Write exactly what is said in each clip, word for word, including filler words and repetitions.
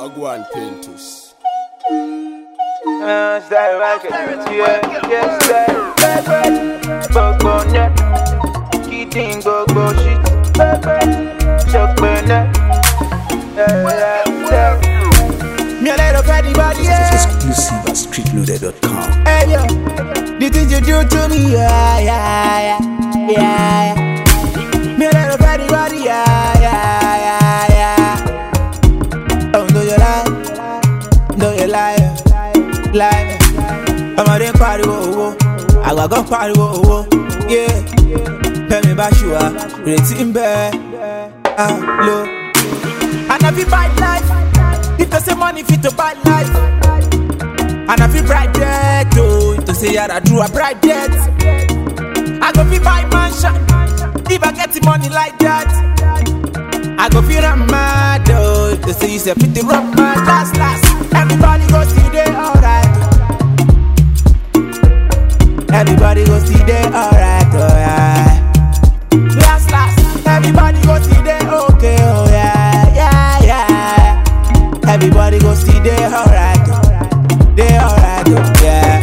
Wagwan Pintus. Uh, stay right here, yeah, yeah, stay baby. Bogone, kidding, go go shit, baby. Chokbene, yeah, yeah. Me a little petty body, yeah. Exclusive at street loaded dot com. Hey yo, the things you do to me, yeah, yeah, yeah, yeah. Me a little petty body, yeah, yeah, yeah, yeah. Oh, do you lie? Do you lie? Lie? I'm a damn party, whoa, whoa. I got gun party, whoa, whoa. Yeah. Tell me about you, ah. Rating bad, ah, low. And I feel bad life. If they say money fit to buy life, and I feel bright debt, oh, to say yeah, I do a bright debt. I go feel buy mansion, if I get the money like that. I go feel I'm mad, oh, to say you say fit the rock man, last, last. Everybody go see they alright. Everybody go see they alright, oh yeah. Last, last, everybody go see they okay, oh yeah, yeah, yeah. Everybody go see they alright, they alright, yeah.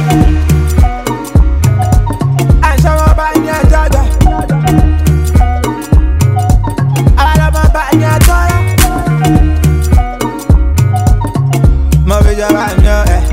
And show my body and jagger. I love my body and jagger. My vision right now, eh.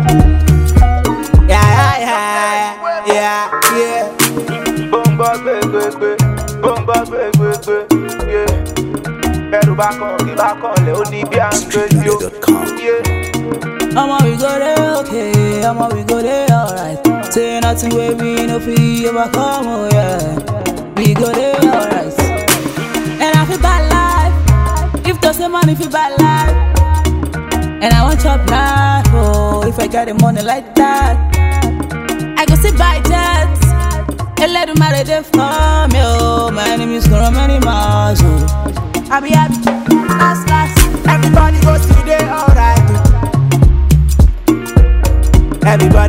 Yeah, yeah, yeah, yeah. Bomba, baby, bomba, baby, yeah. Better back on, give back on, let only be on radio. Yeah. I'ma we go there, okay. I'ma we go there, alright. Say nothing where we no feel overcome, oh yeah. We go there, alright. And I feel bad life. If there's a money, feel bad life. And I want your life, oh. If I got the money like that, I go sit by jets. And let them marry them for me, oh. My name is Goro Many Mars, oh. I be happy, last, last. Everybody go see they alright. Everybody